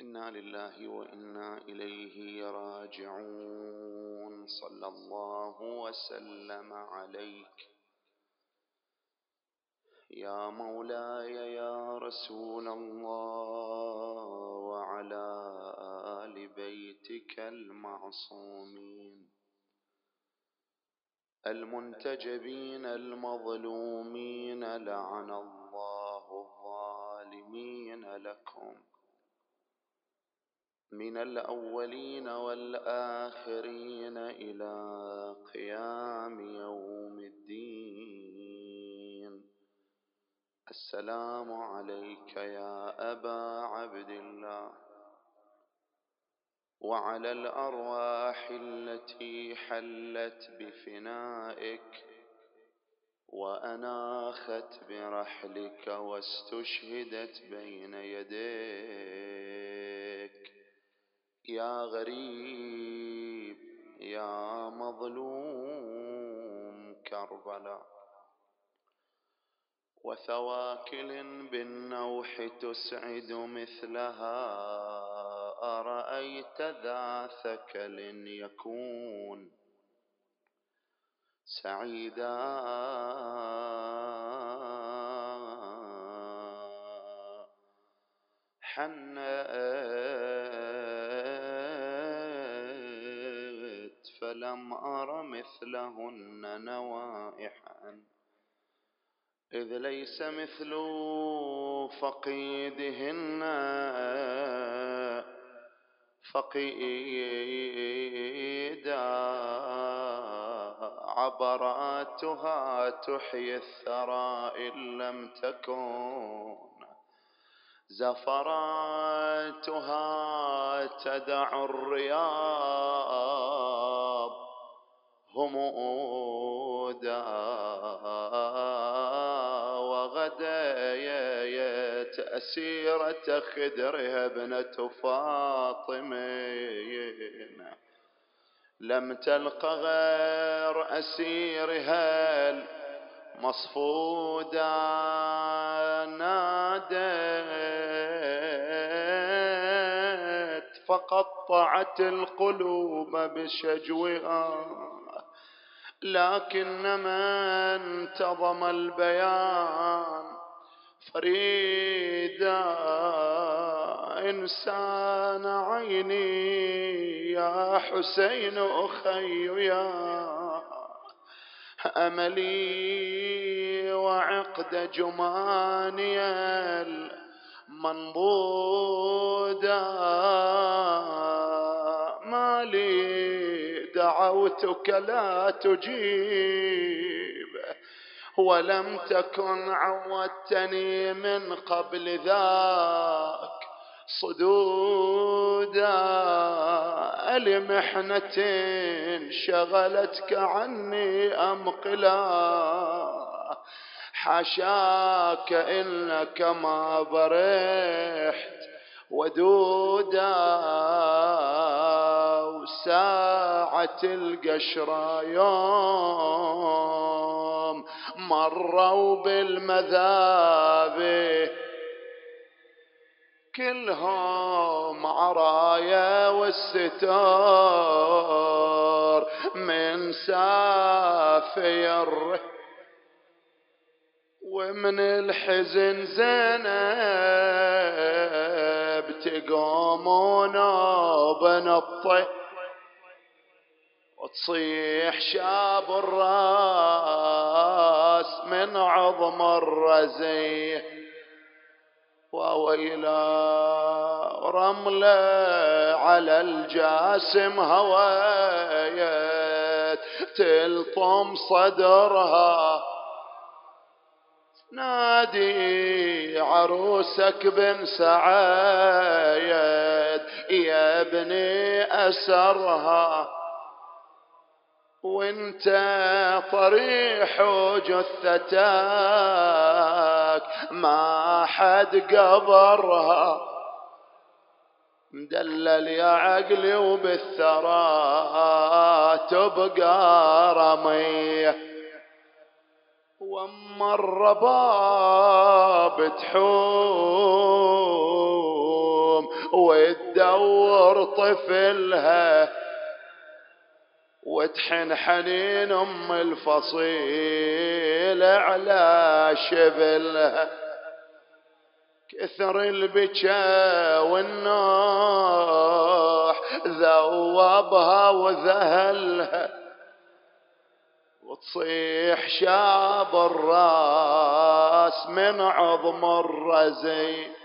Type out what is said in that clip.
إنا لله وإنا إليه راجعون. صلى الله وسلم عليك يا مولاي يا رسول الله، وعلى آل بيتك المعصومين المنتجبين المظلومين، لعن الله الظالمين لكم من الأولين والآخرين إلى قيام يوم الدين. السلام عليك يا أبا عبد الله، وعلى الأرواح التي حلت بفنائك وأناخت برحلك واستشهدت بين يديك، يا غريب يا مظلوم كربلاء. وثواكل بالنوح تسعد مثلها، أرأيت ذا ثكل يكون سعيدا؟ حنت فلم أر مثلهن نوائحا، إذ ليس مثل فقيدهن فقيدا. عبراتها تحيي الثرى إن لم تكن، زفراتها تدع الرياض همودا. وغديت أسيرة خدرها ابنة فاطمين، لم تلق غير أسيرها المصفودا. نادت فقطعت القلوب بشجوها، لكنما انتظم البيان فريدا. إنسان عيني يا حسين أخي، يا أملي وعقد جماني المنضودا. ما لي دعوتك لا تجيب، ولم تكن عودتني من قبل ذاك صدودا. لمحنة شغلتك عني أم قلا؟ حاشاك إنك ما برحت ودودا. وساعة القشرة يوم مروا بالمذابح، كلهم عرايا والستار من سافير، ومن الحزن زينب تقومون بنطي، وتصيح شاب الراس من عظم الرزيه. وويلا رملة على الجاسم هوايت تلطم صدرها، نادي عروسك بن سعايد يا ابني أسرها، وانت طريح جثتك ما حد قبرها. مدلل يا عقلي وبالثرى تبقى رميه، واما الرباب تحوم وتدور طفلها وتحن حنين أم الفصيل على شبلها. كثر البكا والنوح ذوبها وذهلها وتصيح شاب الراس من عظم الرزي.